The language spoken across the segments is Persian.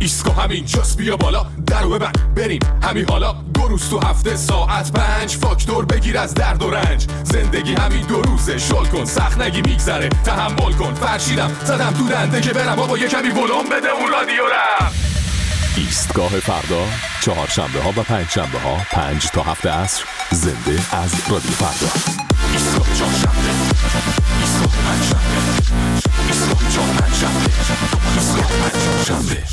ایسکو همین جاست، بیا بالا درو ببند بریم همین حالا. 2 روز تو هفته ساعت 5 فاکتور بگیر از درد و رنج. زندگی همین 2 روزه، شل کن سخت نگی میگذره، تحمل کن. فرشیدم زدم تو دنده که برم بابا یه کمی ولوم بده اون رادیو رم. ایستگاه فردا، چهارشنبه ها و پنجشنبه ها 5 تا 7 عصر، زنده از رادیو فردا. ایستگاه چهارشنبه، ایستگاه پنجشنبه، ایستگاه چهارشنبه، ایستگاه پنجشنبه.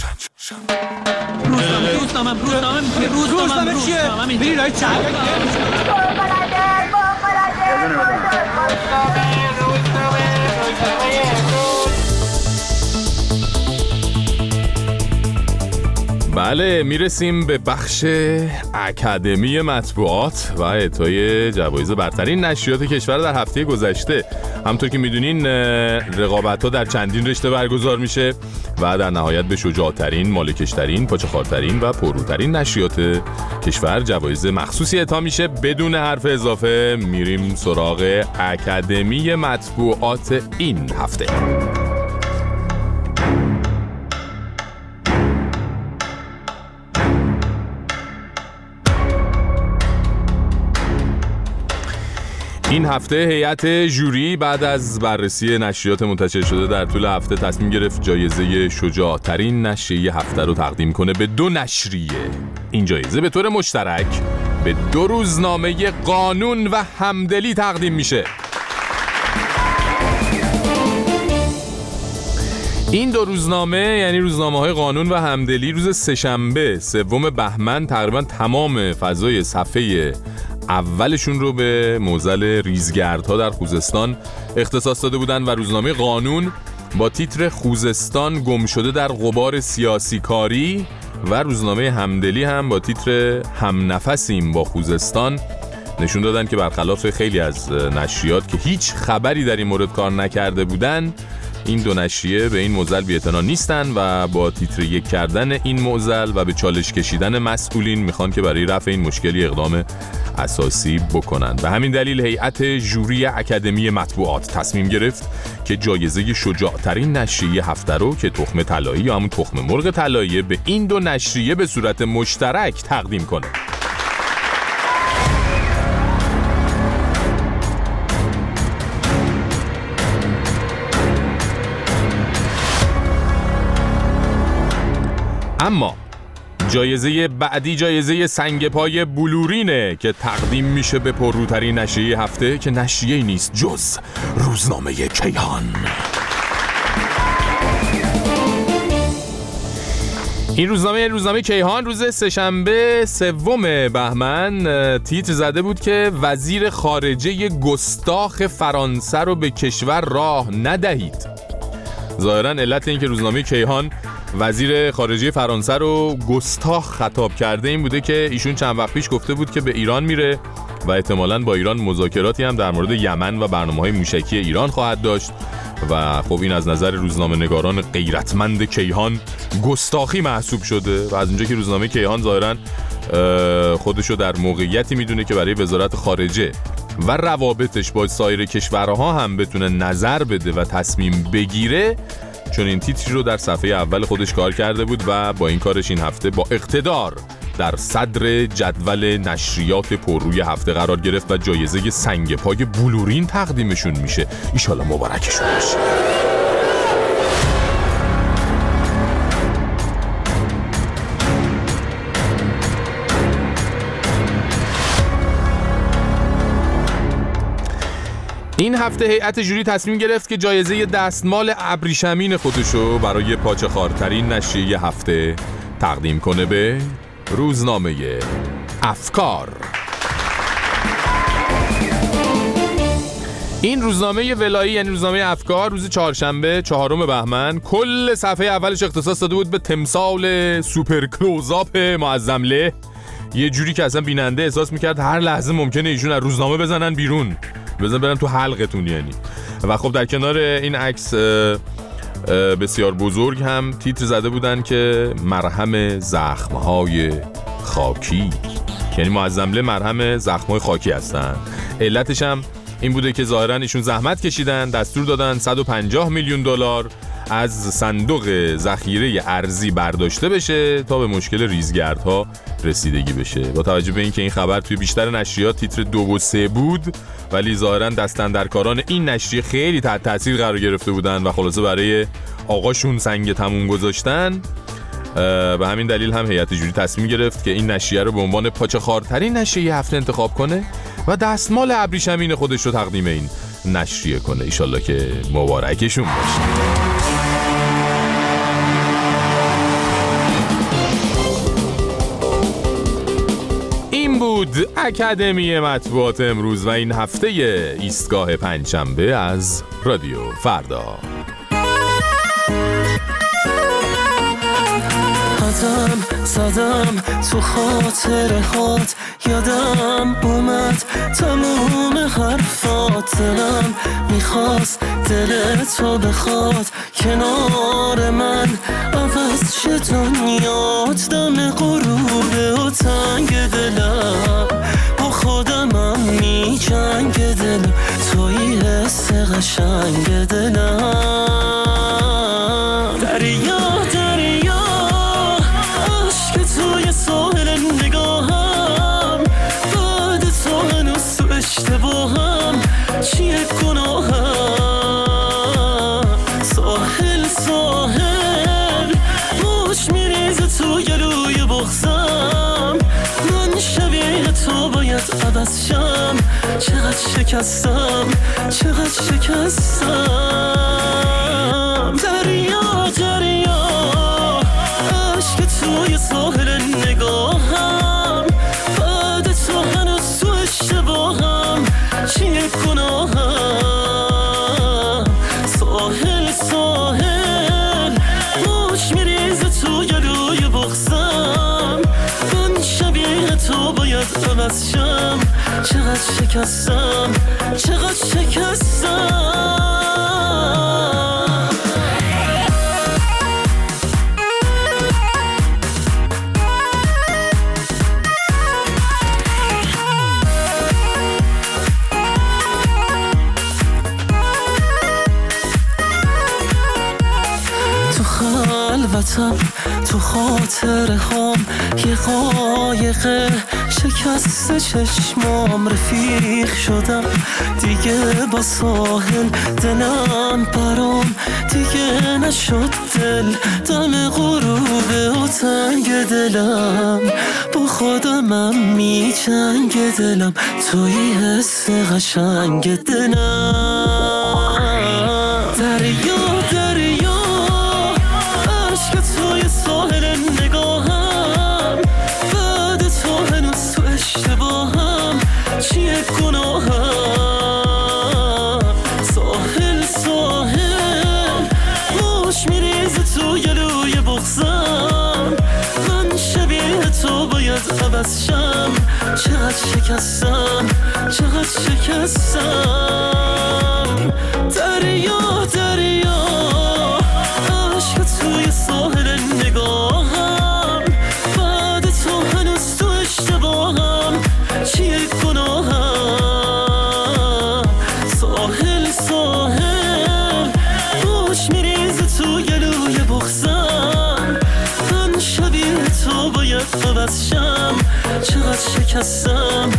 روزنامه چیه؟ بری رای چند بله، میرسیم به بخش اکادمی مطبوعات و اعطای جوایز برترین نشریات کشور در هفته گذشته. همونطور که میدونین رقابت‌ها در چندین رشته برگزار میشه و در نهایت به شجاع‌ترین، مالکش‌ترین، پاچه‌خوارترین و پرروترین نشریات کشور جوایز مخصوصی اعطا میشه. بدون حرف اضافه میریم سراغ اکادمی مطبوعات این هفته. این هفته هیئت ژوری بعد از بررسی نشریات منتشر شده در طول هفته تصمیم گرفت جایزه شجاع‌ترین نشریه هفته رو تقدیم کنه به 2 نشریه. این جایزه به طور مشترک به 2 روزنامه قانون و همدلی تقدیم میشه. این 2 روزنامه یعنی روزنامه‌های قانون و همدلی روز سه‌شنبه 3 بهمن تقریبا تمام فضای صفحه اولشون رو به معضل ریزگردها در خوزستان اختصاص داده بودن و روزنامه قانون با تیتر خوزستان گم شده در غبار سیاسی کاری و روزنامه همدلی هم با تیتر هم نفسیم با خوزستان نشون دادن که برخلاف خیلی از نشریات که هیچ خبری در این مورد کار نکرده بودن، این 2 نشریه به این معضل بی‌اعتنا نیستن و با تیتر 1 کردن این معضل و به چالش کشیدن مسئولین میخوان که برای رفع این مشکلی اقدام اساسی بکنن. به همین دلیل هیئت ژوری اکادمی مطبوعات تصمیم گرفت که جایزه شجاع‌ترین نشریه هفته رو که تخم طلایی یا همون تخم مرغ طلایی به این 2 نشریه به صورت مشترک تقدیم کنه. اما جایزه بعدی جایزه سنگ پای بلورینه که تقدیم میشه به پرروترین نشریه هفته که نشریه‌ای نیست جز روزنامه کیهان. این روزنامه کیهان روز سه‌شنبه 3 بهمن تیتر زده بود که وزیر خارجه گستاخ فرانسه رو به کشور راه ندهید. ظاهراً علت این که روزنامه کیهان وزیر خارجه فرانسه رو گستاخ خطاب کرده این بوده که ایشون چند وقت پیش گفته بود که به ایران میره و احتمالاً با ایران مذاکراتی هم در مورد یمن و برنامه‌های موشکی ایران خواهد داشت و خب این از نظر روزنامه نگاران غیرتمند کیهان گستاخی محسوب شده و از اونجا که روزنامه کیهان ظاهراً خودشو در موقعیتی میدونه که برای وزارت خارجه و روابطش با سایر کشورها هم بتونه نظر بده و تصمیم بگیره، چون این تیتری رو در صفحه اول خودش کار کرده بود و با این کارش این هفته با اقتدار در صدر جدول نشریات پرروی هفته قرار گرفت و جایزه سنگ پای بلورین تقدیمشون میشه. ایشالا مبارکشون باشه. این هفته هیئت ژوری تصمیم گرفت که جایزه دستمال ابریشمین خودشو برای پاچه‌خوارترین نشریه هفته تقدیم کنه به روزنامه افکار. این روزنامه ولایی یعنی روزنامه افکار روز چهارشنبه 4 بهمن کل صفحه اولش اختصاص داده بود به تمثال سوپر کلوزآپ معظمله، یه جوری که اصلا بیننده احساس میکرد هر لحظه ممکنه ایشون از روزنامه بزنن بیرون، برن تو حلقتون یعنی. و خب در کنار این عکس بسیار بزرگ هم تیتر زده بودن که مرهم زخمهای خاکی، یعنی معظمله مرهم زخمهای خاکی هستن. علتش هم این بوده که ظاهرا ایشون زحمت کشیدن، دستور دادن $150 میلیون از صندوق ذخیره ارزی برداشته بشه تا به مشکل ریزگردها رسیدگی بشه. با توجه به اینکه این خبر توی بیشتر نشریات تیتر 2 و 3 بود، ولی ظاهراً دستاندرکاران این نشریه خیلی تحت تاثیر قرار گرفته بودن و خلاصه برای آقاشون سنگ تموم گذاشتن. به همین دلیل هم هیئت جوری تصمیم گرفت که این نشریه رو به عنوان پاچه خارترین نشریه هفته انتخاب کنه و دستمال ابریشمین خودش رو تقدیم این نشریه کنه. ایشالله که مبارکشون باشه. این بود اکادمی مطبوعات امروز و این هفته ایستگاه پنجشنبه از رادیو فردا. زدم تو خاطره هات، یادم اومد تموم حرفات، دلم میخواست دل تو بخواد کنار من، عوض شه دنیات دم غروبه و تنگ دلم، با خودمم می جنگ دلم، توی حس قشنگ دلم. دریا توی ساحل نگاهم، بعد تو هنوز تو اشتباهم، چیه گناهم؟ ساحل موش میریزه تو گلوی بغزم، من شبیه تو باید عوض شم، چقدر شکستم. دریا عشق توی ساحل نگاهم، بعد تو هنوز تو اشتباهم، چیه گناهم؟ ساحل موش میریزه تو گلوی بغزم، من شبیه تو باید عوض شم، چقدر شکستم. تو خاطره هام یه قایقه شکست چشمام، رفیق شدم دیگه با ساحل، دلم برام دیگه نشد دل، دم غروبه و تنگ دلم، با خودمم می جنگ دلم، توی حس قشنگ دلم. دریا توی ساحل نگاهم، بعد تو هنوز تو اشتباهم، چیه گناهم؟ ساحل موش میریزه تو گلوی بغزم، من شبیه تو باید عوض شم، چقدر شکستم. دریا عشق توی ساحل نگاهم، بعد تو هنوز تو اشتباهم، چیه گناهم؟ ساحل موش میریزه تو گلوی بغزم، من شبیه تو باید عوض شم، چقدر شکستم.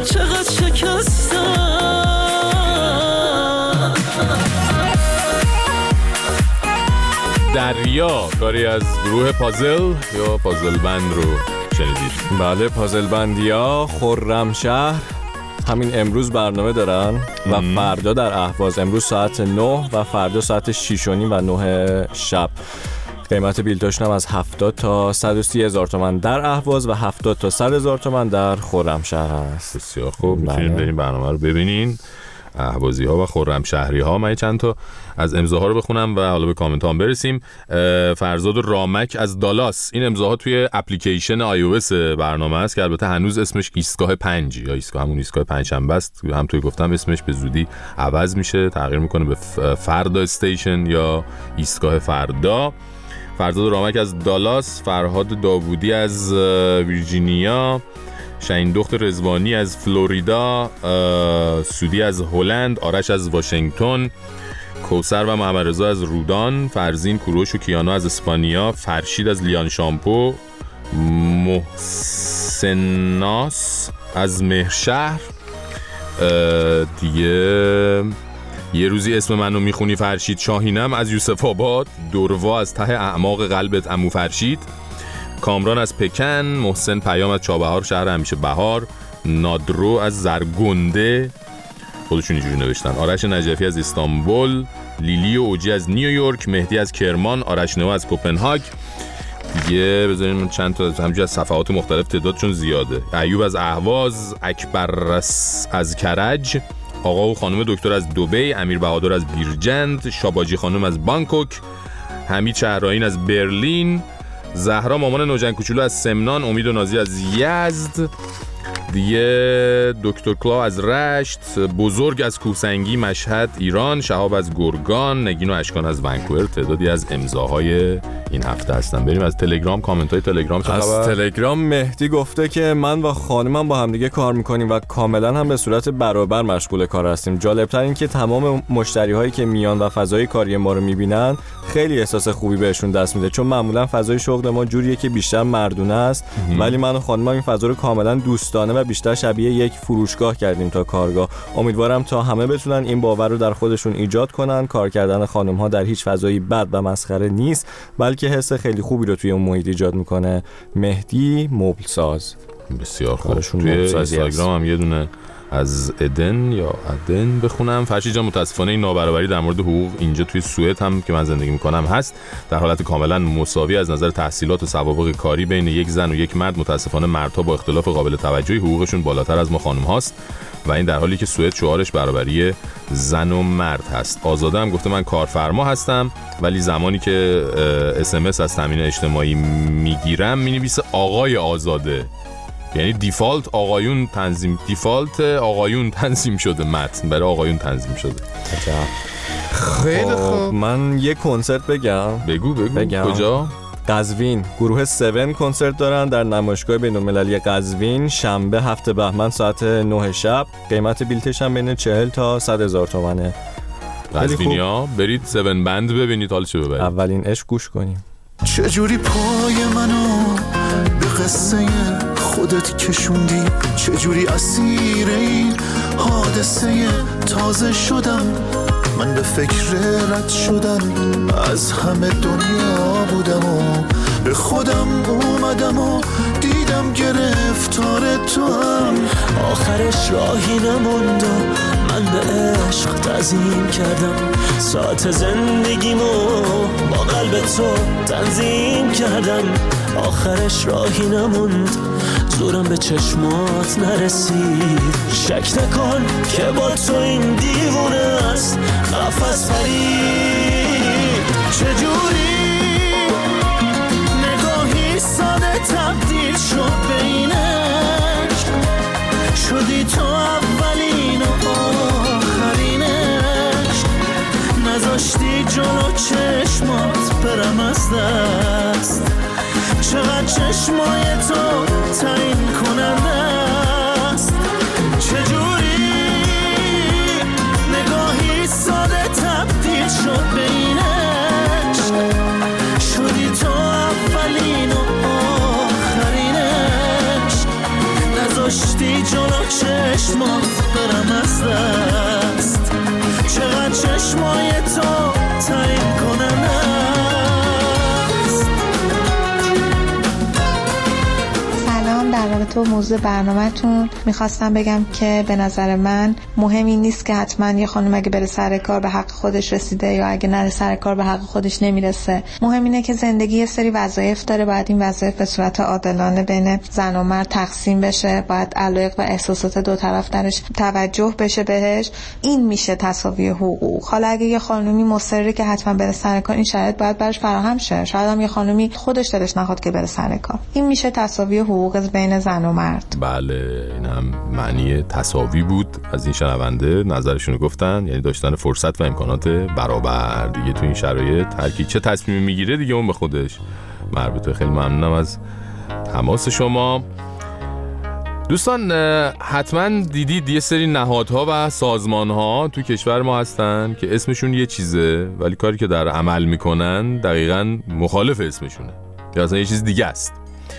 دریا کاری از گروه پازل یا پازل بند رو شنیدید؟ بله، پازل بندیا خرمشهر همین امروز برنامه دارن و فردا در اهواز، امروز ساعت 9 و فردا ساعت 6:30 و 9 شب. قیمت بلیطاشون هم از 70 تا 130 هزار تومان در اهواز و 70 تا 100 هزار تومان در خرمشهر هست. بسیار خوب، میتونید برین برنامه رو ببینین. اهوازی ها و خرمشهری ها. من چند تا از امضاها رو بخونم و حالا به کامنت هم برسیم. فرزاد رامک از دالاس، این امضاها توی اپلیکیشن iOS برنامه است که البته هنوز اسمش ایستگاه 5 یا ایستگاه همون ایستگاه پنجشنبه است. هم توی گفتم اسمش به زودی عوض میشه، تغییر میکنه به فردا استیشن یا ایستگاه فردا. فرزاد رامک از دالاس، فرهاد داوودی از ویرجینیا، شاهین دخت رضوانی از فلوریدا، سودی از هلند، آرش از واشنگتن، کوثر و محمد رضا از رودان، فرزین، کوروش و کیانا از اسپانیا، فرشید از لیان شامپو، محسناس از مهرشهر. دیگه یه روزی اسم منو میخونی فرشید شاهینم از یوسف آباد، دروا از ته اعماق قلبت عمو فرشید، کامران از پکن، محسن پیام از چابهار شهر همیشه بهار، نادرو از زرگنده خودشون اینجوری نوشتن، آرش نجفی از استانبول، لیلی و اوجی از نیویورک، مهدی از کرمان، آرش نو از کوپنهاگ. دیگه بذاریم چند تا همینجوری از صفحات مختلف تعدادشون زیاده. ایوب از اهواز، اکبر از کرج، آقا و خانم دکتر از دبی، امیر بهادر از بیرجند، شاباجی خانم از بانکوک، حمید شهرآیین از برلین، زهرا مامان نوجن کوچولو از سمنان، امید و نازی از یزد، دیگه دکتر کلا از رشت، بزرگ از کوهسنگی مشهد ایران، شهاب از گرگان، نگین و اشکان از ونکوور. تعدادی از امضاهای این هفته هستن. بریم از تلگرام، کامنت های تلگرام چه خبر؟ از تلگرام مهدی گفته که من و خانمم با همدیگه کار میکنیم و کاملا هم به صورت برابر مشغول کار هستیم. جالبتر این که تمام مشتری هایی که میان و فضای کاری ما رو میبینن خیلی احساس خوبی بهشون دست میده، چون معمولا فضای شغل ما جوریه که بیشتر مردونه است، ولی من و خانمم این فضا رو کاملا دوستانه و بیشتر شبیه یک فروشگاه کردیم تا کارگاه. امیدوارم تا همه بتونن این باور رو در خودشون ایجاد کنن. کار کردن خانم ها در هیچ فضایی بد و مسخره نیست، بلکه حس خیلی خوبی رو توی اون محیط ایجاد میکنه. مهدی مبل ساز. بسیار خوب. توی اینستاگرام هم یه دونه از ادن بخونم. فرشید جان، متاسفانه این نابرابری در مورد حقوق اینجا توی سوئد هم که من زندگی میکنم هست، در حالت کاملا مساوی از نظر تحصیلات و سوابق کاری بین یک زن و یک مرد. متاسفانه مردها با اختلاف قابل توجهی حقوقشون بالاتر از ما خانم هاست و این در حالی که سوئد شعارش برابری زن و مرد هست. آزاده هم گفته من کارفرما هستم ولی زمانی که SMS از تامین اجتماعی میگیرم مینویسه آقای آزاده، یعنی دیفالت آقایون تنظیم شده، متن برای آقایون تنظیم شده. خیلی خوب. من یه کنسرت بگم. بگو. کجا؟ قزوین. گروه 7 کنسرت دارن در نمایشگاه بین‌المللی قزوین شنبه 7 بهمن ساعت 9 شب. قیمت بلیتش هم بین 40 تا 100 هزار تومنه. قزوینیا برید 7 بند ببینید، حال چه ببرید. اولین عشق گوش کنیم. چجوری پای منو به قصه خودت کشوندی، چجوری اسیر این حادثه تازه شدم، من به فکر رد شدن از همه دنیا بودم و به خودم اومدم و دیدم گرفتار تو هم، آخرش راهی نموند و من به عشق تعظیم کردم، ساعت زندگیمو با قلب تو تنظیم کردم، آخرش راهی نموند زورم به چشمات نرسید، شک نکن که با تو این دیوونه است قفس پرید، چجوری نگاهی ساده تبدیل شد به این عشق، شدی تو اولین و آخرین عشق، نذاشتی جلو چشمات برم از دست، چقدر چشمای تو تعیین کننده است، چجوری نگاهی ساده تبدیل شد به این عشق، شدی تو اولین و آخرین عشق، نذاشتی جلو چشمات برم از دست، چقدر چشمای تو تعیین کننده است. در رابطه با موضوع برنامه‌تون میخواستم بگم که به نظر من مهم این نیست که حتما یه خانم اگه بره سر کار به حق خودش رسیده یا اگه نره سر کار به حق خودش نمیرسه. مهم اینه که زندگی یه سری وظایف داره، باید این وظایف به صورت عادلانه بین زن و مرد تقسیم بشه، باید علایق و احساسات دو طرف درش توجه بشه بهش. این میشه تساوی حقوق. حالا اگه یه خانومی مصره که حتما بره سر کار، این شرایط باید براش فراهم شه. شاید هم یه خانومی خودش دلش نخواد که بره سر کار. این میشه تساوی حقوق بین زن و مرد. بله، این هم معنی تساوی بود از این شنونده، نظرشونو گفتن، یعنی داشتن فرصت و امکانات برابر. دیگه تو این شرایط هر کی چه تصمیمی میگیره دیگه اون به خودش مربوطه. خیلی ممنونم از تماس شما. دوستان حتما دیدید یه سری نهادها و سازمانها تو کشور ما هستن که اسمشون یه چیزه ولی کاری که در عمل میکنن دقیقاً مخالف اسمشونه یا اصلا یه چیز دیگه است.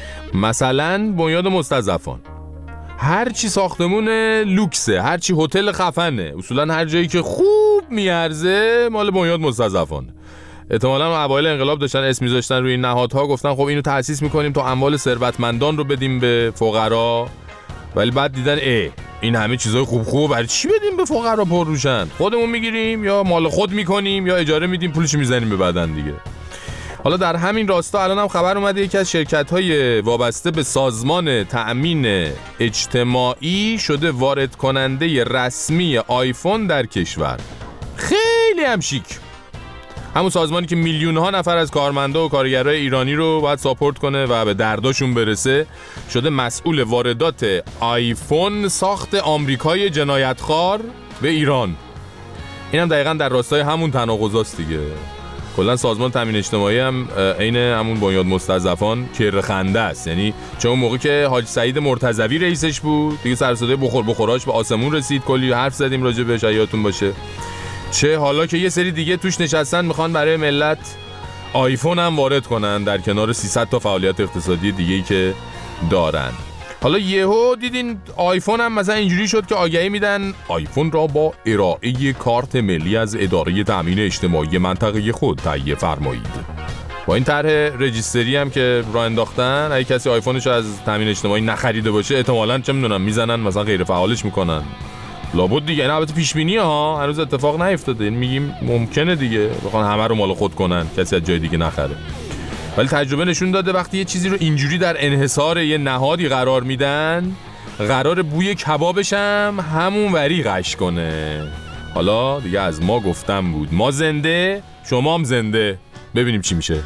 مثلا بنیاد مستضعفان، هر چی ساختمون لوکسه، هر چی هتل خفنه، اصولا هر جایی که خوب میارزه مال بنیاد مستضعفان. احتمالاً اوایل انقلاب داشتن اسم میذاشتن روی این نهادها، گفتن خب اینو تأسیس میکنیم تا اموال ثروتمندان رو بدیم به فقرا، ولی بعد دیدن این همه چیزای خوب برای چی بدیم به فقرا پرروشن؟ خودمون میگیریم یا مال خود میکنیم یا اجاره میدیم پولشو میزنیم به بدن دیگه. حالا در همین راستا الان هم خبر اومده یکی از شرکت‌های وابسته به سازمان تأمین اجتماعی شده وارد کننده رسمی آیفون در کشور. خیلی هم شیک. همون سازمانی که میلیون‌ها نفر از کارمندا و کارگرای ایرانی رو باید ساپورت کنه و به درداشون برسه، شده مسئول واردات آیفون ساخت آمریکای جنایتخوار به ایران. اینم دقیقاً در راستای همون تناقضاست دیگه. کلا سازمان تامین اجتماعی هم عین همون بنیاد مستضعفان کرخنده است. یعنی چون اون موقع که حاج سعید مرتضوی رئیسش بود دیگه سر صدای بخوراش به آسمون رسید، کلی حرف زدیم راجع بهش، یادتون باشه. چه حالا که یه سری دیگه توش نشستن میخوان برای ملت آیفون هم وارد کنن در کنار 300 تا فعالیت اقتصادی دیگه‌ای که دارن. حالا یهو دیدین آیفون هم مثلا اینجوری شد که آگهی میدن آیفون را با ارائه کارت ملی از اداره تامین اجتماعی منطقه خود تهیه فرمایید. با این طرح رجیستری هم که راه انداختن، اگه کسی آیفونش از تامین اجتماعی نخریده باشه احتمالاً چه میدونم میزنن مثلا غیر فعالش میکنن. لابد دیگه این البته پیش بینیه ها، هنوز اتفاق نیفتاده. این میگیم ممکنه دیگه بخوان همه رو مال خود کنن، کسی از جای دیگه نخره. ولی تجربه نشون داده وقتی یه چیزی رو اینجوری در انحصار یه نهادی قرار میدن، قرار بوی کبابش هم همون وری غش کنه. حالا دیگه از ما گفتم بود، ما زنده شما هم زنده، ببینیم چی میشه.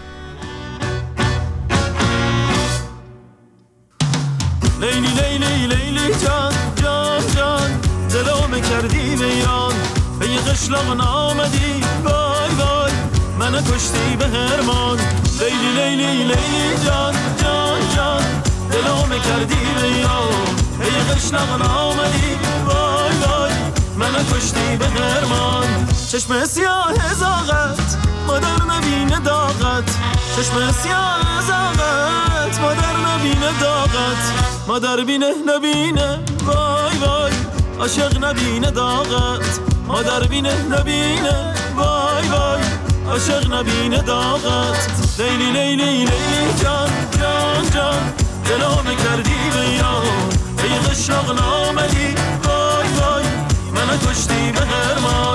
لیلی لیلی لیلی جان جان جان دلو کردی ویران، به یه قشلاق نامدی وای وای منو کشتی به هرمان. لیلی لیلی لیلی جان جان جان دلو کردی ویران، به یه قشلاق نامدی وای وای منو کشتی به هرمان. چشم سیاه زاغت مادر نبینه داغت، چشم سیاه زاغت مادر نبینه داغت، مادر بینه نبینه وای وای عاشق نبینه داغت، مادر بینه نبینه وای وای عاشق نبینه داغت. لیلی لیلی لیلی جان جان جان دلو کردی ویران، به یه قشلاق نامدی وای وای منو کشتی به هرمان.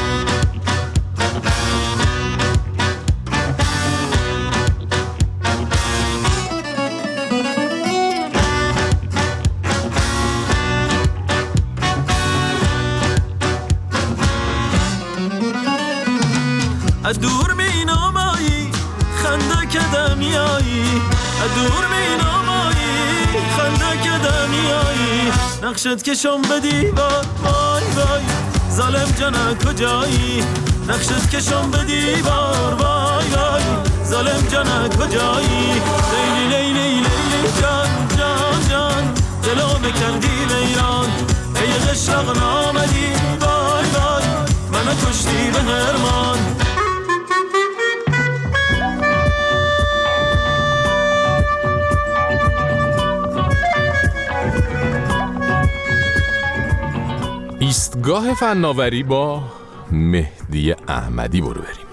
از دور می نامایی خنده کدمیایی، از دور می نامایی خنده کدمیایی، نقشت کشم به دیوار وای وای ظالم جانه کجایی، نقشت کشم به دیوار وای وای ظالم جانه کجایی. لیلی لیلی لیلی جان جان جان دلو کردی ویران، ای قشلاق نامدی وای وای منو کشتی به هرمان. ایستگاه فناوری با مهدی احمدی برو بریم.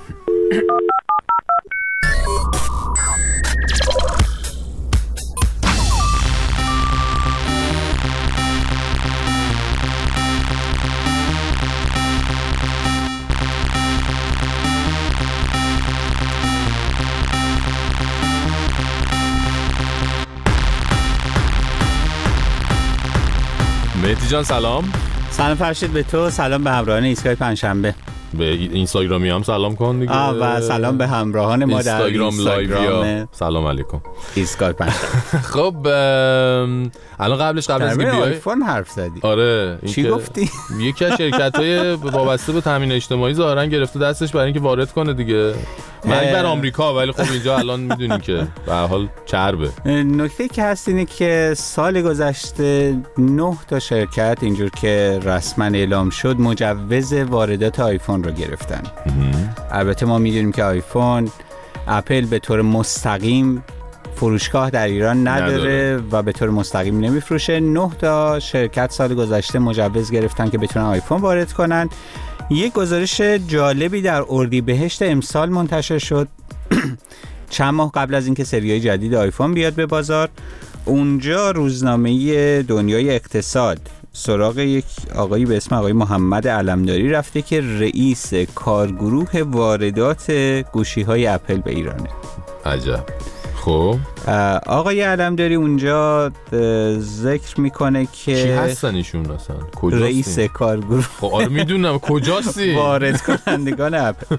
مهدی جان سلام. سلام فرشید به تو، سلام به همراهان ایستگاه پنجشنبه. به اینستاگرامی هم سلام کن دیگه. و سلام به همراهان ما در اینستاگرام. سلام علیکم. ایسکار پنج. خب الان قبلش از که بیای آیفون حرف زدی. آره چی گفتی؟ یکی از شرکت‌های وابسته به تامین اجتماعی ظاهرا گرفته دستش برای اینکه وارد کنه دیگه. من بر آمریکا، ولی خب اینجا الان میدونی که به هر حال چربه. نکته که هست اینه که سال گذشته 9 تا شرکت اینجور که رسما اعلام شد مجوز واردات آیفون رو گرفتن. البته ما میدونیم که آیفون اپل به طور مستقیم فروشگاه در ایران نداره و به طور مستقیم نمیفروشه. 9 تا شرکت سال گذشته مجوز گرفتن که بتونن آیفون وارد کنن. یک گزارش جالبی در اردیبهشت امسال منتشر شد چند ماه قبل از اینکه سریای جدید آیفون بیاد به بازار. اونجا روزنامه دنیای اقتصاد سراغ یک آقایی به اسم آقای محمد علمداری رفته که رئیس کارگروه واردات گوشی‌های اپل به ایرانه. عجب. خب آقای علمداری اونجا ذکر میکنه که کی هستن ایشون اصلا؟ کجاست؟ رئیس کارگروه. خب آره میدونم کجاستی؟ وارد کنندگان اپل.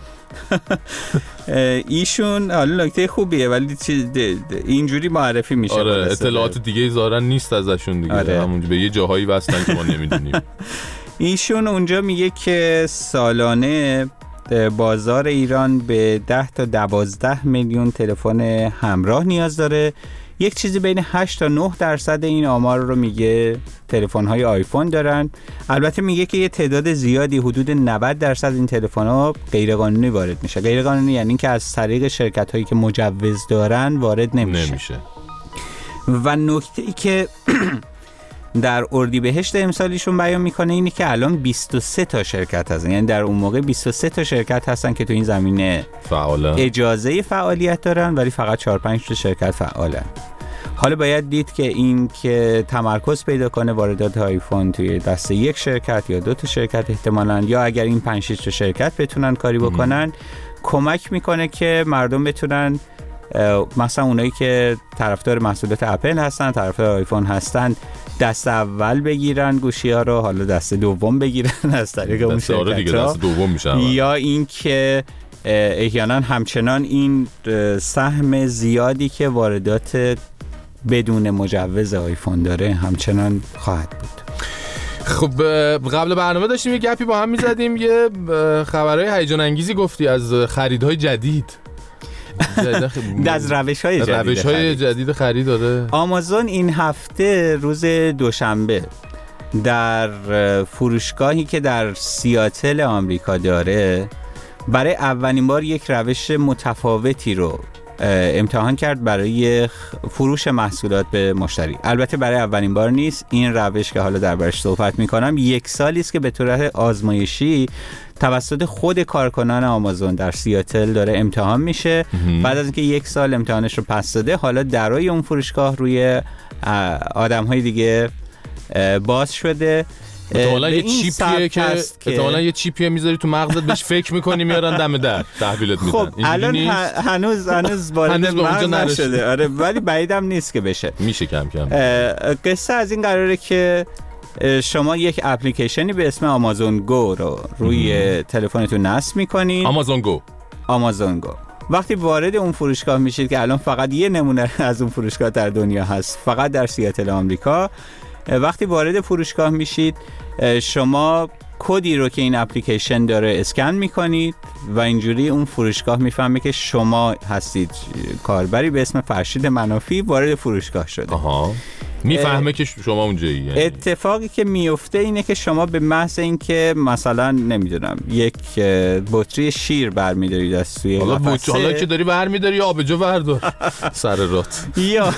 ایشون حالا نکته خوبیه ولی اینجوری معرفی میشه. آره اطلاعات دیگه ظاهرا نیست ازشون دیگه. آره. همونجوری به یه جاهایی وصلن که ما نمیدونیم. ایشون اونجا میگه که سالانه بازار ایران به 10 تا 12 میلیون تلفن همراه نیاز داره. یک چیزی بین 8 تا 9% این آمار رو میگه تلفن‌های آیفون دارن. البته میگه که یه تعداد زیادی حدود 90% این تلفن‌ها غیرقانونی وارد میشه. غیرقانونی یعنی که از طریق شرکت‌هایی که مجوز دارن وارد نمیشه. و نکته‌ای که در اردیبهشت امسالیشون بیان میکنه اینه که الان 23 تا شرکت هستن. یعنی در اون موقع 23 تا شرکت هستن که تو این زمینه فعالن، اجازه فعالیت دارن، ولی فقط 4-5 تا شرکت فعالن. حالا باید دید که این که تمرکز پیدا کنه واردات آیفون توی دست یک شرکت یا 2 تا شرکت احتمالاً، یا اگر این 5-6 تا شرکت بتونن کاری بکنن کمک میکنه که مردم بتونن مثلا اونایی که طرفدار محصولات اپل هستن، طرفدار آیفون هستن، دست اول بگیرن گوشی ها رو، حالا دست دوم بگیرن از طریق اون شرکت ها، دست دوم میشن. یا این که احیانا همچنان این سهم زیادی که واردات بدون مجوز آیفون داره همچنان خواهد بود. خب قبل برنامه داشتیم یه گپی با هم میزدیم، یه خبرهای هیجان انگیزی گفتی از خریدهای جدید. از روش‌های جدید خرید داره. آمازون این هفته روز دوشنبه در فروشگاهی که در سیاتل آمریکا داره برای اولین بار یک روش متفاوتی رو امتحان کرد برای فروش محصولات به مشتری. البته برای اولین بار نیست. این روش که حالا دربارش صحبت میکنم 1 سالی است که به طور آزمایشی توسط خود کارکنان آمازون در سیاتل داره امتحان میشه. بعد از اینکه 1 سال امتحانش رو پس داده، حالا درای اون فروشگاه روی آدم‌های دیگه باز شده. احتمالاً یه چیپیه که احتمالاً یه چیپیه میذاری تو مغزت، بهش فکر میکنی میارن دم در تحویلت میدن. خب الان هنوز وارد مغز نشده. آره ولی بعیدم نیست که بشه. میشه کم کم. قصه از این قراره که شما یک اپلیکیشنی به اسم آمازون گو رو روی تلفنتون نصب میکنین. آمازون گو. وقتی وارد اون فروشگاه میشید که الان فقط یه نمونه از اون فروشگاه در دنیا هست، فقط در سیاتل آمریکا، وقتی وارد فروشگاه میشید شما کدی رو که این اپلیکیشن داره اسکن میکنید و اینجوری اون فروشگاه میفهمه که شما هستید کاربری به اسم فرشید منافی وارد فروشگاه شده. میفهمه که شما اونجایی. یعنی اتفاقی که میفته اینه که شما به محض اینکه مثلا نمیدونم یک بطری شیر برمیدارید از توی قفسه، حالا که داری برمیداری آبجو بردار سر رات، یا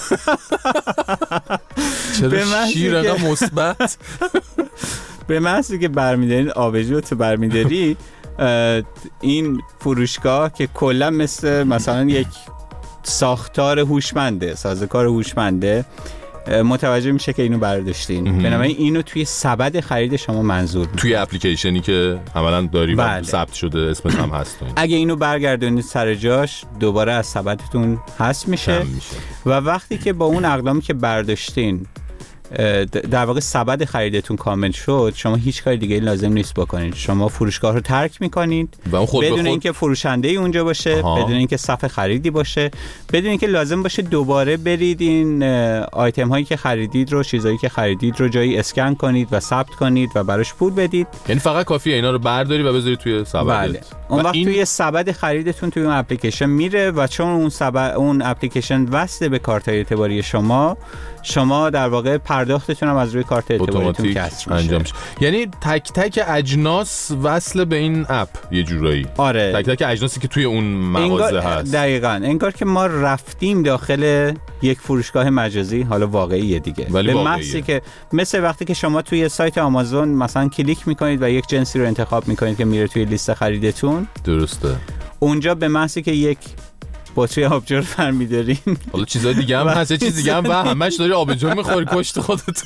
چرا شیر انقدر مثبت؟ به محض که برمیدارید آبجو تو برمیداری، این فروشگاه که کلا مثلا یک ساختار هوشمنده، سازوکار هوشمنده، متوجه میشه که اینو برداشتین. بنابراین اینو توی سبد خرید شما منظور میشه، توی اپلیکیشنی که عملاً داری و ثبت شده اسمش هم هست. اگه اینو برگردونید سر جاش دوباره از سبدتون حذف میشه و وقتی که با اون اقلامی که برداشتین در واقع سبد خریدتون کامل شد، شما هیچ کاری دیگه لازم نیست بکنید. شما فروشگاه رو ترک میکنید بدون اینکه فروشنده اونجا باشه، بدون اینکه صف خریدی باشه، بدون اینکه لازم باشه دوباره برید این آیتم هایی که خریدید رو، چیزایی که خریدید رو جایی اسکن کنید و ثبت کنید و براش پول بدید. یعنی فقط کافیه اینا رو برداری و بذاری توی سبدت. بله. اون وقت توی سبد خریدتون توی اون اپلیکیشن میره و چون اون اپلیکیشن وصله به کارت اعتباری شما در واقع پرداختتون هم از روی کارت اعتباریتون کسر میشه. یعنی تک تک اجناس وصل به این اپ یه جورایی. آره. تک تک اجناسی که توی اون مغازه هست. دقیقاً انگار که ما رفتیم داخل یک فروشگاه مجازی، حالا واقعیه دیگه. به محضی که مثل وقتی که شما توی سایت آمازون مثلا کلیک میکنید و یک جنسی رو انتخاب میکنید که میره توی لیست خریدتون. درسته. اونجا به محضی که یک بطری آبجو برمی‌دارین، حالا چیزای دیگه هم هست، چیز دیگه هم همش داری آبجو می‌خوری پشت خودت.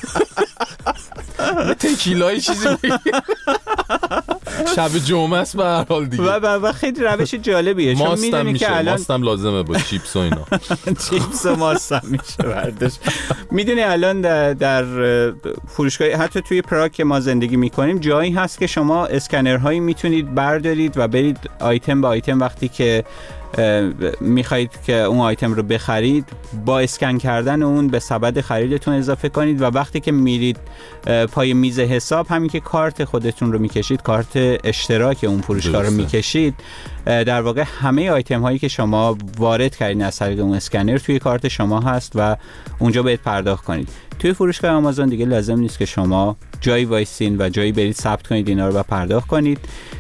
تکیلای چیزی شب جمعه است به هر حال دیگه. و خیلی روش جالبیه، چون میدونی که الان ماستم لازمه با چیپس و اینا. چیپس و ماست هم میشه برداشت. میدونی الان در فروشگاه حتی توی پراگ که ما زندگی میکنیم جایی هست که شما اسکنرهایی میتونید بردارید و برید آیتم به آیتم وقتی که میخواید که اون آیتم رو بخرید با اسکن کردن اون به سبد خریدتون اضافه کنید و وقتی که میرید پای میز حساب همین که کارت خودتون رو میکشید، کارت اشتراک اون فروشگاه رو میکشید، در واقع همه آیتم هایی که شما وارد کردین از طریق اون اسکنر توی کارت شما هست و اونجا باید پرداخت کنید. توی فروشگاه آمازون دیگه لازم نیست که شما جایی وایسین و جایی برید ثبت کنید اینا رو و پرداخت کنید.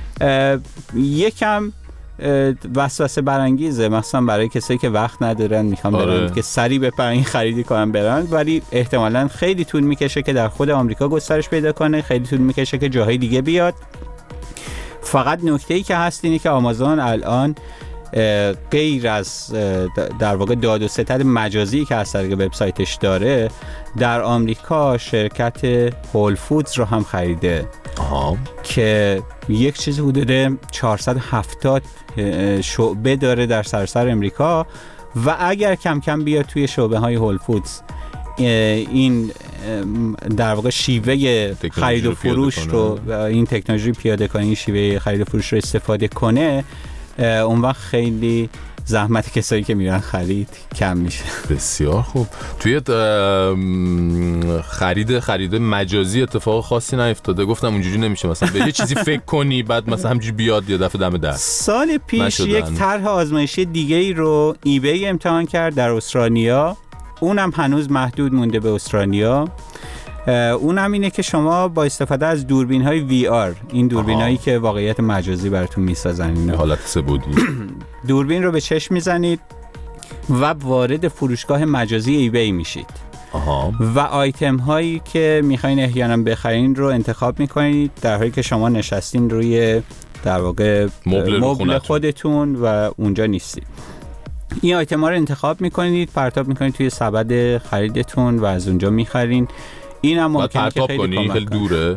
یکم وسوسه برانگیزه، مثلا برای کسایی که وقت ندارن میخوان برن که سریع بپرن این خریدی کنن برن، ولی احتمالاً خیلی طول میکشه که در خود آمریکا گسترش پیدا کنه، خیلی طول میکشه که جاهای دیگه بیاد. فقط نکته‌ای که هست اینه که آمازون الان غیر از در واقع داد و ستد مجازی که از طریق وبسایتش داره، در آمریکا شرکت هول فودز رو هم خریده که یک چیز حدود 470 شعبه داره در سراسر امریکا و اگر کم کم بیاد توی شعبه های هول فودز این در واقع شیوه خرید و فروش رو این تکنولوژی پیاده کنه، این شیوه خرید و فروش رو استفاده کنه، اون وقت خیلی زحمت کسایی که میرن خرید کم میشه. بسیار خوب. توی خرید مجازی اتفاق خاصی نیفتاده؟ گفتم اونجوری نمیشه مثلا به یه چیزی فکر کنی بعد مثلا همینجوری بیاد یه دفعه دم در. سال پیش یک طرح آزمایشی دیگه‌ای رو ایبی امتحان کرد در استرالیا، اونم هنوز محدود مونده به استرالیا. اونم اینه که شما با استفاده از دوربین‌های VR، این دوربینایی که واقعیت مجازی براتون میسازن، اینا حالت سه‌بعدی، دوربین رو به چشم میزنید و وارد فروشگاه مجازی ایبی میشید و آیتم هایی که میخواین احیانا بخرین رو انتخاب میکنید در حالی که شما نشستین روی در واقع مبل خودتون و اونجا نیستید. این آیتم ها رو انتخاب میکنید، پرتاب میکنید توی سبد خریدتون و از اونجا میخرین. این هم ممکنه که خیلی دوره.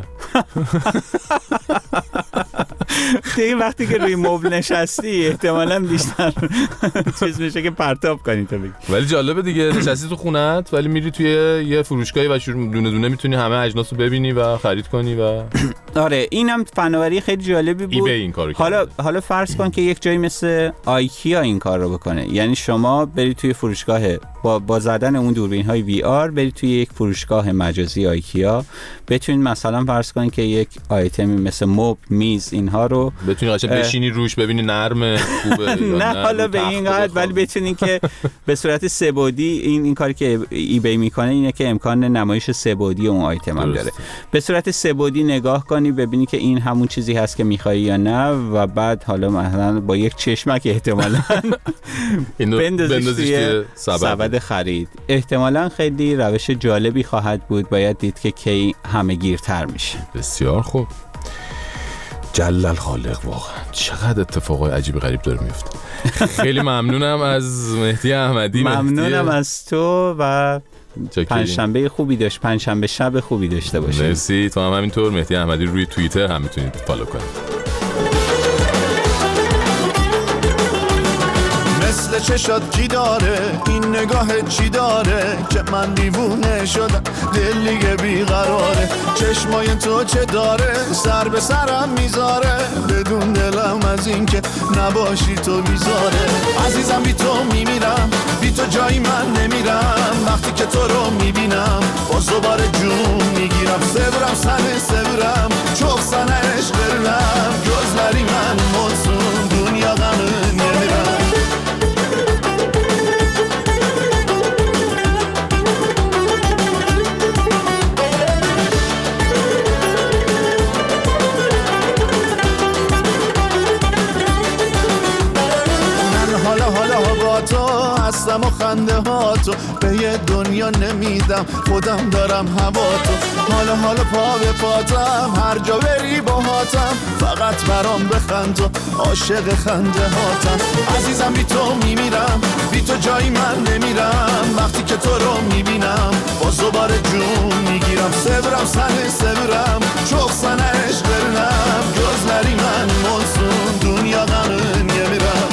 دیگه وقتی که روی مبل نشستی احتمالاً بیشتر چیز میشه که پرتاب کنی تو. ولی جالبه دیگه، نشستی تو خونت ولی میری توی یه فروشگاهی و دونه دونه میتونی همه اجناس رو ببینی و خرید کنی و آره اینم فناوری خیلی جالبی بود. این کارو حالا فرض کن که یک جایی مثل آیکیا این کار رو بکنه، یعنی شما برید توی فروشگاه با زدن اون دوربین های VR برید توی یک فروشگاه مجازی آیکیا، بتونید مثلا فرض کنید که یک آیتمی مثل مبل، میز، اینها رو بتونید قشنگ بشینی روش ببینی نرمه خوبه نه حالا به این قدر، ولی بتونید که به صورت سه‌بعدی این کاری که ایبی میکنه اینه که امکان نمایش سه‌بعدی اون آیتم هم داره، به صورت سه‌بعدی نگاه کنی ببینی که این همون چیزی هست که میخوایی یا نه و بعد حالا مثلا با یک چشمک احتمالاً بندازیش توی سبد خرید. احتمالاً خیلی روش جالبی خواهد بود، باید دید که کی همه گیرتر میشه. بسیار خوب. جلل خالق، واقعا چقدر اتفاقای عجیب غریب داره میفته. خیلی ممنونم از مهدی احمدی. ممنونم از تو و پنجشنبه خوبی داشت، پنجشنبه شب خوبی داشته باشید. مرسی. تو هم همینطور. مهدی احمدی روی توییتر هم میتونید فالو کنید. مثل وصل چشات کی داره، این نگاه چی داره که من دیوونه شدم، دل دیگه بیقراره. چشمای تو چه داره، سر به سرم میذاره، بدون دلم از این که نباشی تو بیزاره. عزیزم بی تو میمیرم، بی تو جایی من نمیرم، وقتی که تو رو میبینم باز دوباره جون میگیرم. سبرم سنه سبرم چوب سنه عشق برم، جزلری من مطمئن دنیا غمه نمیرم. حالا با تو هستم و خنده ها تو، به یه دنیا نمیدم خودم دارم هوا تو. حالا پا به پاتم هر جا بری با هاتم، فقط برام بخند تو عاشق خنده هاتم. عزیزم بی تو میمیرم، بی تو جایی من نمیرم، وقتی که تو رو میبینم باز دوباره جون میگیرم. سبرم سنه سبرم چوب سنه عشق برم، جز نری من موسون دنیا غمه نمیرم.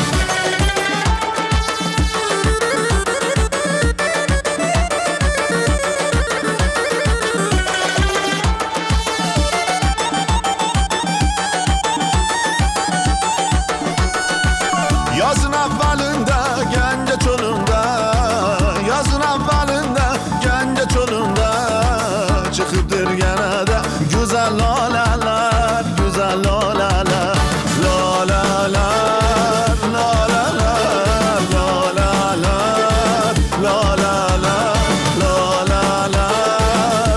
Yazın avvalında gence çolunda, yazın avvalında gence çolunda, çıkıp derganada güzel lalalar, güzel lalalar, lalalar, lalalar, lalalar, lalalar, lalalar,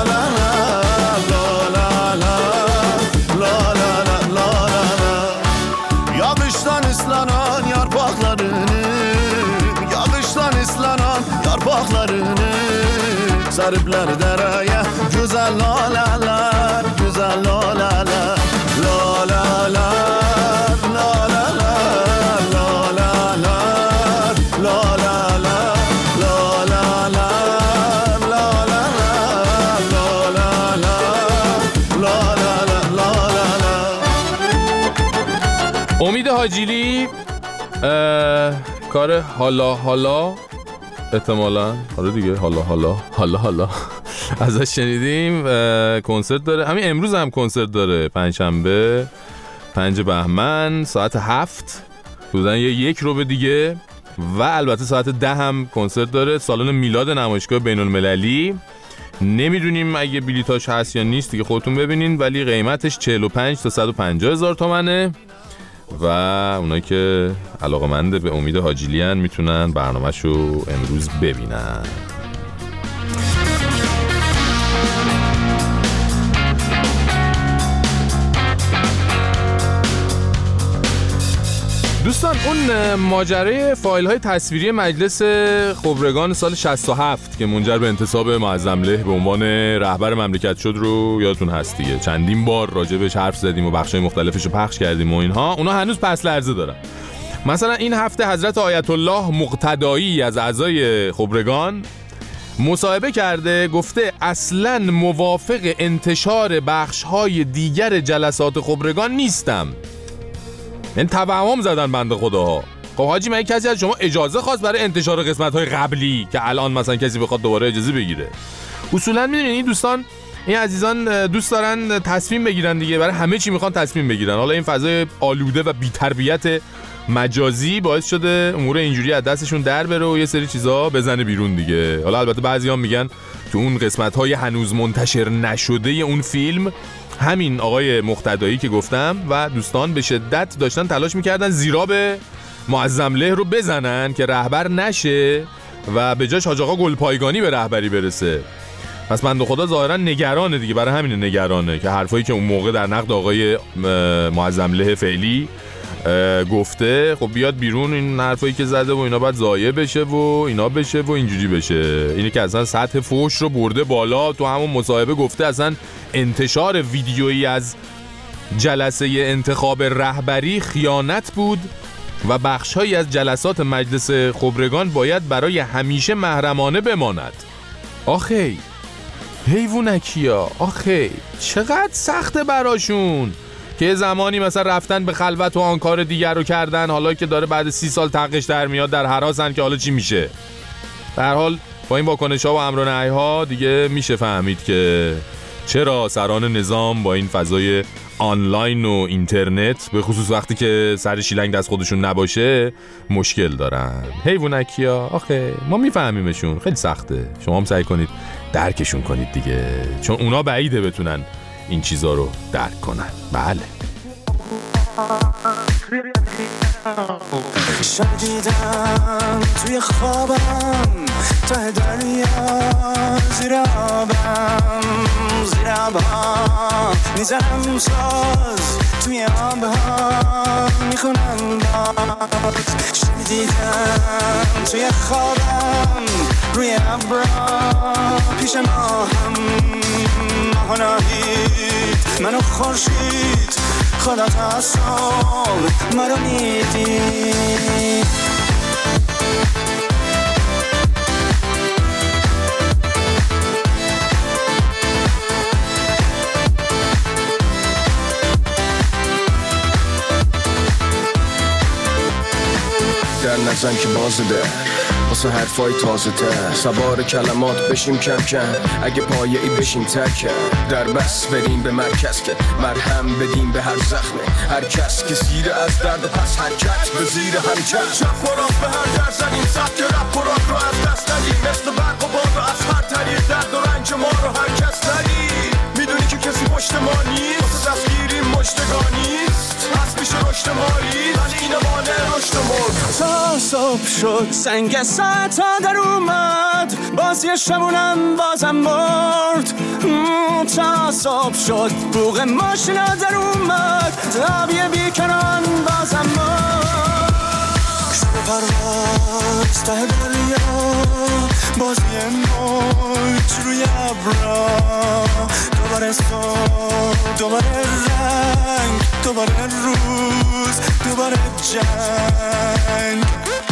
lalalar, lalalar. Yağıştan ıslanan yarpaklarını, yağıştan ıslanan yarpaklarını sarıplar deraya, güzel lalalar, güzel lalalar, lalalar, lalalar, lalalar, lalalar, lalalar, lalalar, lalalar. امید حاجیلی کار حالا احتمالاً آره دیگه حالا ازش شنیدیم. کنسرت داره، همین امروز هم کنسرت داره، پنجشنبه 5 بهمن ساعت 7 بودن یک رو دیگه، و البته ساعت 10 هم کنسرت داره، سالن میلاد نمایشگاه بین‌المللی. نمیدونیم اگه بلیتاش هست یا نیست دیگه، خودتون ببینین، ولی قیمتش 45 تا 150 هزار تومنه و اونایی که علاقه‌مند به امید حاجیلیان میتونن برنامه‌شو امروز ببینن. دوستان، اون ماجرای فایل‌های تصویری مجلس خبرگان سال 67 که منجر به انتصاب معظمله به عنوان رهبر مملکت شد رو یادتون هست دیگه، چندین بار راجبش حرف زدیم و بخشای مختلفش رو پخش کردیم و اینها، اونا هنوز پس لرزه دارن. مثلا این هفته حضرت آیت الله مقتدایی از اعضای خبرگان مصاحبه کرده، گفته اصلاً موافق انتشار بخش‌های دیگر جلسات خبرگان نیستم. این توهم زدن بنده خداها. خب حاجی، من کسی از شما اجازه خواست برای انتشار قسمت‌های قبلی که الان مثلا کسی بخواد دوباره اجازه بگیره؟ اصولاً میدونید این دوستان، این عزیزان دوست دارن تصمیم بگیرن دیگه، برای همه چی میخوان تصمیم بگیرن. حالا این فضای آلوده و بی‌تربیت مجازی باعث شده امور اینجوری از دستشون در بره و یه سری چیزا بزنه بیرون دیگه. حالا البته بعضی‌ها میگن تو اون قسمت‌های هنوز منتشر نشده اون فیلم، همین آقای مقتدایی که گفتم و دوستان به شدت داشتن تلاش میکردن زیراب معظمله رو بزنن که رهبر نشه و به جاش حاج آقا گلپایگانی به رهبری برسه. پس بنده خدا ظاهرا نگرانه دیگه، برای همین نگرانه که حرفایی که اون موقع در نقد آقای معظمله فعلی گفته خب بیاد بیرون، این حرفایی که زده و اینا باید ضایع بشه و اینا بشه و اینجوری بشه. اینه که اصلا سطح فحش رو برده بالا. تو همون مصاحبه گفته اصلا انتشار ویدیویی از جلسه انتخاب رهبری خیانت بود و بخش‌هایی از جلسات مجلس خبرگان باید برای همیشه محرمانه بماند. آخی حیوونکیا، آخی چقدر سخته براشون که زمانی مثلا رفتن به خلوت و آن کار دیگر رو کردن، حالا که داره بعد 30 سال تقش در میاد در هراسن که حالا چی میشه. به هر حال با این واکنش‌ها و امر و نهی‌ها دیگه میشه فهمید که چرا سران نظام با این فضای آنلاین و اینترنت به خصوص وقتی که سر شیلنگ دست خودشون نباشه مشکل دارن. حیوانکیا آخه ما میفهمیمشون، خیلی سخته. شما هم سعی کنید درکشون کنید دیگه، چون اونا بعیده بتونن این چیزا رو درک کنن. بله. شب دیدم توی خوابم ته دریا زیر آبم میزنم ساز توی آبها میخونم باز. شب دیدم توی خوابم روی ابرا پیش ماهم ماه نهید منو خورشید خدا تا صبح مرا میدید. در نزن که بازده واسه حرفای تازه تر، سوار کلمات بشیم کم کم، اگه پایه‌ای بشیم تکم، در بس بریم به مرکز که مرهم بدیم به هر زخمه، هر کس که زیر از درد و پس حرکت به زیر حرکت، چپ و راست به هر در زنیم سبک رپ و راک رو از دست ندیم، مثل برق و باد و از هر طریق درد و رنج ما رو هر کس ندید. میدونی که کسی پشت ما نیست، واسه دستگیریم مشتگانیست، پس میشه رشد مالی ولی این مانع رشد مرد. تا صبح شد سنگ ساعت ها در اومد، بازی شبونم بازم مرد. تا صبح شد بوق ماشین ها در اومد، آبی بیکنان بازم مرد. شب پرواز ته دریا، بازی موج روی ابرا، دوباره صبح دوباره رنگ، دوباره روز دوباره جنگ.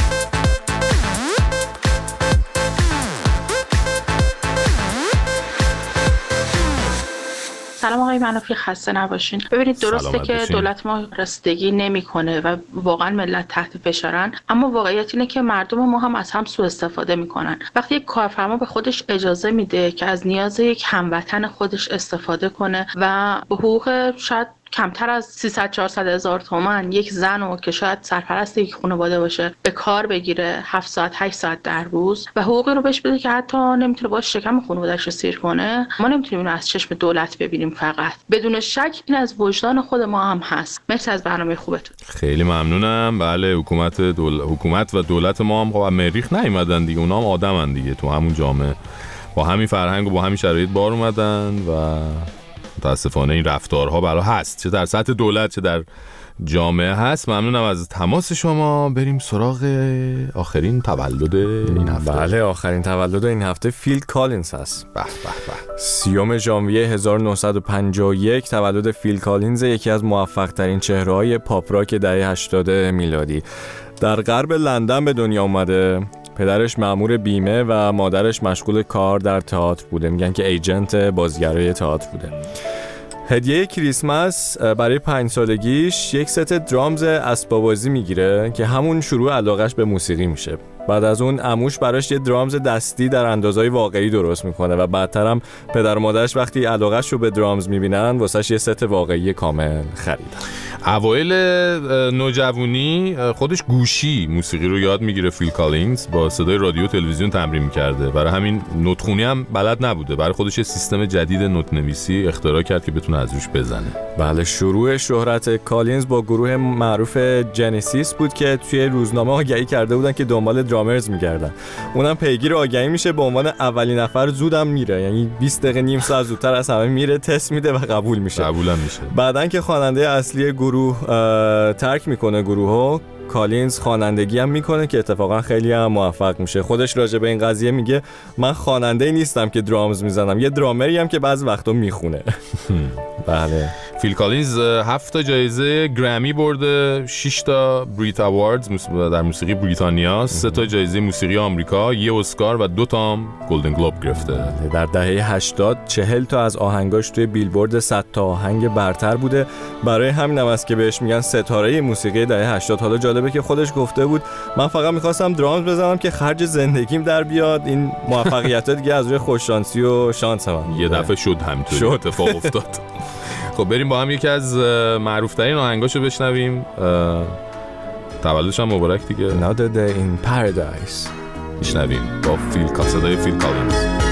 سلام آقای منافی، خسته نباشین. ببینید درسته که دولت ما رسیدگی نمیکنه و واقعا ملت تحت فشارن، اما واقعیت اینه که مردم ما هم از هم سوء استفاده میکنن. وقتی یک کارفرما به خودش اجازه میده که از نیاز یک هموطن خودش استفاده کنه و به حقوق شاید کمتر از 300-400 هزار تومان یک زن رو که شاید سرپرست یک خانواده باشه به کار بگیره 7 ساعت 8 ساعت در روز و حقوقی رو بهش بده که حتی نمیتونه باش شکم خانواده‌اش رو سیر کنه، ما نمیتونیم اینو از چشم دولت ببینیم. فقط بدون شک این از وجدان خود ما هم هست. مرسی از برنامه خوبتون. خیلی ممنونم. بله حکومت و دولت ما هم خب مریخ نیومدن دیگه، اونا هم آدمن دیگه، تو همون جامعه با همین فرهنگ و با همین شرایط بار اومدن و متاسفانه این رفتارها برای هست، چه در سطح دولت چه در جامعه هست. ممنونم از تماس شما. بریم سراغ آخرین تولد این هفته. بله آخرین تولد این هفته فیل کالینز هست. به به به. 30 ژانویه 1951 تولد فیل کالینز، یکی از موفق ترین چهره‌های پاپ راک دهه 80 میلادی. در غرب لندن به دنیا اومده. پدرش مأمور بیمه و مادرش مشغول کار در تئاتر بوده. میگن که ایجنت بازیگرای تئاتر بوده. هدیه کریسمس برای 5 سالگیش یک ست درامز اسباب بازی میگیره که همون شروع علاقش به موسیقی میشه. بعد از اون عموش براش یه درامز دستی در اندازهای واقعی درست میکنه و بعدتر هم پدر و مادرش وقتی علاقش رو به درامز میبینن واسش یه ست واقعی کامل خریدن. اوایل نوجوانی خودش گوشی موسیقی رو یاد میگیره. فیل کالینز با صدای رادیو تلویزیون تمرین میکرده، برای همین نوت‌خونی هم بلد نبوده. برای خودش یه سیستم جدید نوت نویسی اختراع کرد که بتونه از روش بزنه. بله شروع شهرت کالینز با گروه معروف جنسیس بود که توی روزنامه آگهی کرده بودن که دنبال درامرز میگردن. اونم پیگیر آگهی میشه، به عنوان اولین نفر زودم میره، یعنی 20 دقیقه نیم ساعت زودتر از همه میره، تست میده و قبول میشه. قبولم میشه. بعدن که خواننده اصلی گروه ترک میکنه گروهو، کالینز خوانندگی هم میکنه که اتفاقا خیلی هم موفق میشه. خودش راجع به این قضیه میگه من خواننده نیستم که درامز میزنم، یه درامری هم که بعضی وقتا میخونه. بله. فیل کالینز 7 تا جایزه گرمی برده، 6 تا بریت اواردز در موسیقی بریتانیا، 3 تا جایزه موسیقی آمریکا، 1 اسکار و 2 تا هم گلدن گلوب گرفته. در دهه 80 40 تا از آهنگاش توی بیلبورد 100 تا آهنگ برتر بوده. برای همین هم است که بهش میگن ستاره موسیقی دهه 80. حالا جالبه که خودش گفته بود من فقط می‌خواستم درامز بزنم که خرج زندگیم در بیاد، این موفقیت‌ها دیگه از روی خوششانسی و شانس من. یه دفعه شد همینطوری اتفاق افتاد. خب بریم با هم یکی از معروف‌ترین آهنگاشو بشنویم. تولدش هم مبارک دیگه. Another Day in Paradise. میشنویم با صدای فیل کالینز.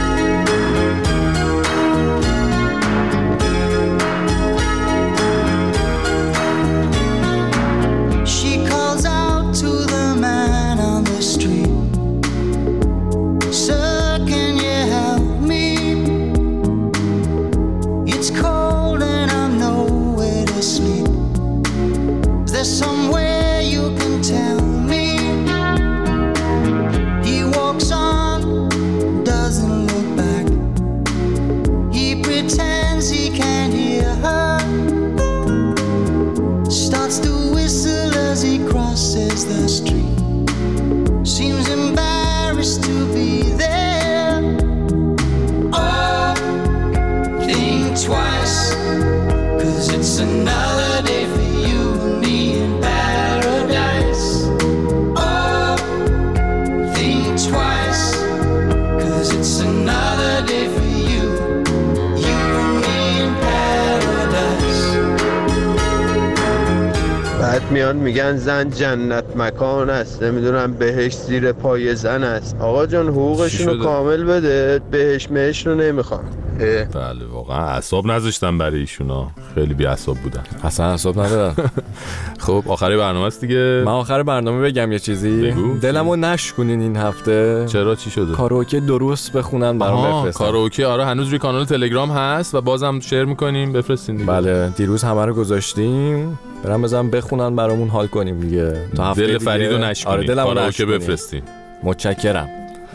میان میگن زن جنت مکان است، نمیدونم بهش زیر پای زن است. آقا جان حقوقشونو کامل بده، بهش مهش رو نمیخوام. بله واقعا اعصاب نذاشتن برای ایشونا، خیلی بی اعصاب بودن، اصلا اعصاب ندارن. خب آخر برنامه است دیگه. من آخر برنامه بگم یه چیزی. دلمو نشکنین این هفته. چرا چی شده؟ کاراوکه درست بخونن برام بفرستن. کاراوکه آره هنوز روی کانال تلگرام هست و بازم شیر میکنیم، بفرستین دیگه. بله دیروز همه رو گذاشتیم، برام بزن بخونن برامون حال کنیم دیگه. تا هفته دل فریدو نشکنین. آره دلمو کاراوکه بفرستین. متشکرم.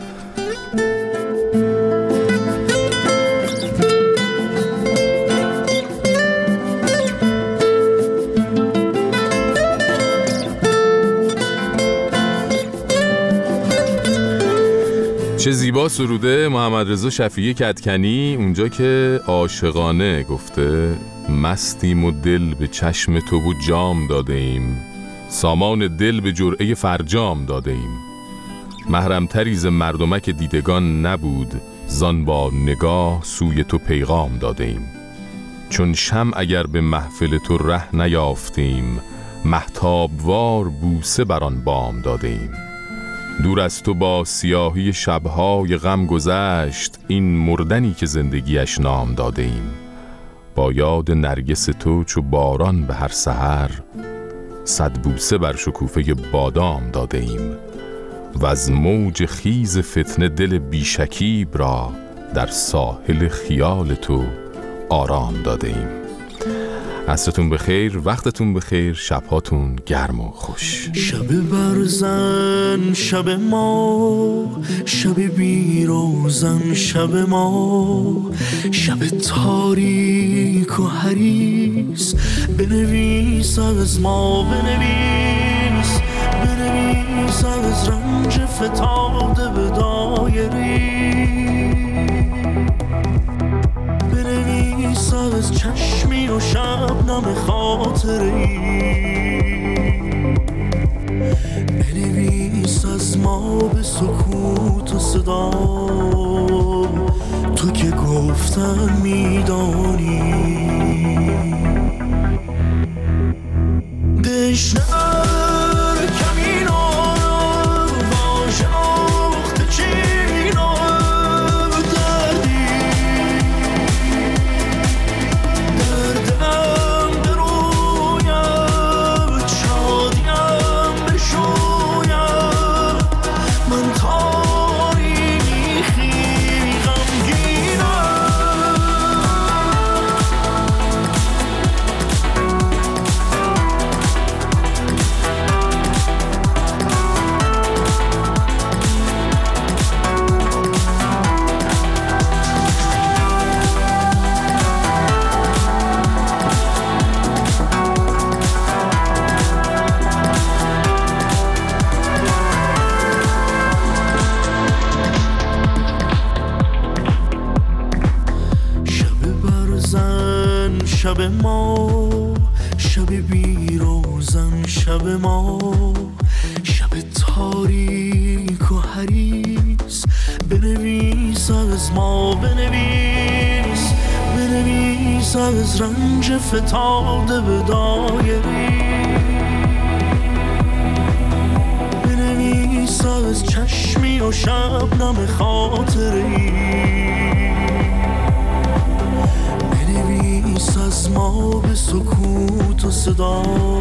چه زیبا سروده محمد رضا شفیعی کدکنی اونجا که عاشقانه گفته مستیم و دل به چشم تو بود جام داده ایم، سامان دل به جرعه فرجام داده ایم، محرمتری ز مردمک دیدگان نبود، زان با نگاه سوی تو پیغام داده ایم، چون شمع اگر به محفل تو ره نیافتیم، مهتابوار بوسه بر آن بام داده ایم، دور از تو با سیاهی شبهای غم گذشت، این مردنی که زندگیش نام داده ایم، با یاد نرگس تو چو باران به هر سحر، صد بوسه بر شکوفه بادام داده ایم، و از موج خیز فتنه دل بیشکیب را، در ساحل خیال تو آرام داده ایم. عصرتون بخیر، وقتتون بخیر، شبهاتون گرم و خوش. شب برزن شب ما، شب بیروزن شب ما، شب تاریک و حریص، بنویس از ما، بنویس از رنج فتاده به دایری، بنویس از چشمی و شبنم خاطری، بنویس از ما به سکوت و صدا، تو که گفتن میدانی دشنه شب ما، شب بیروزن شب ما، شب تاریک و حریص. بنویس از ما، بنویس بنویس از رنج فتاده به دایری، بنویس از چشمی و شبنم خاطری، بنویس از ما به سکوت و صدا،